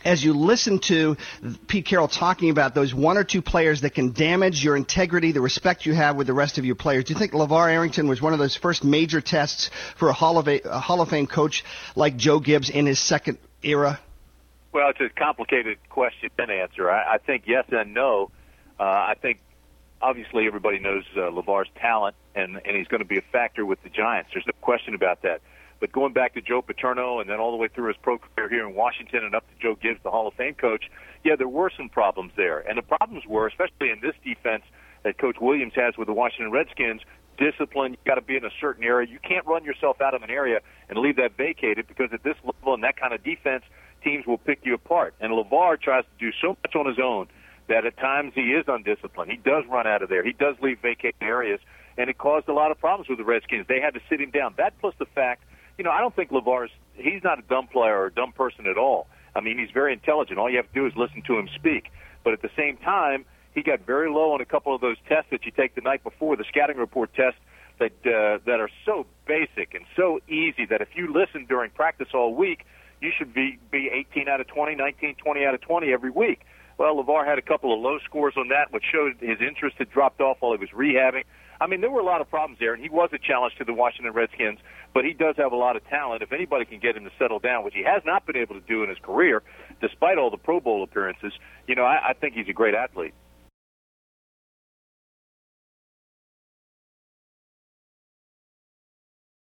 as you listen to Pete Carroll talking about those one or two players that can damage your integrity, the respect you have with the rest of your players, do you think LeVar Arrington was one of those first major tests for a Hall of Fame coach like Joe Gibbs in his second era? Well, it's a complicated question and answer. I think yes and no. I think obviously everybody knows LeVar's talent, and he's going to be a factor with the Giants. There's no question about that. But going back to Joe Paterno and then all the way through his pro career here in Washington and up to Joe Gibbs, the Hall of Fame coach, yeah, there were some problems there. And the problems were, especially in this defense that Coach Williams has with the Washington Redskins, discipline. You've got to be in a certain area. You can't run yourself out of an area and leave that vacated, because at this level and that kind of defense, teams will pick you apart. And LeVar tries to do so much on his own that at times he is undisciplined. He does run out of there. He does leave vacated areas, and it caused a lot of problems with the Redskins. They had to sit him down. That plus the fact, I don't think he's not a dumb player or a dumb person at all. I mean, he's very intelligent. All you have to do is listen to him speak. But at the same time, he got very low on a couple of those tests that you take the night before, the scouting report tests that are so basic and so easy that if you listen during practice all week, you should be 18 out of 20, 19, 20 out of 20 every week. Well, LeVar had a couple of low scores on that, which showed his interest had dropped off while he was rehabbing. I mean, there were a lot of problems there, and he was a challenge to the Washington Redskins, but he does have a lot of talent. If anybody can get him to settle down, which he has not been able to do in his career, despite all the Pro Bowl appearances, I think he's a great athlete.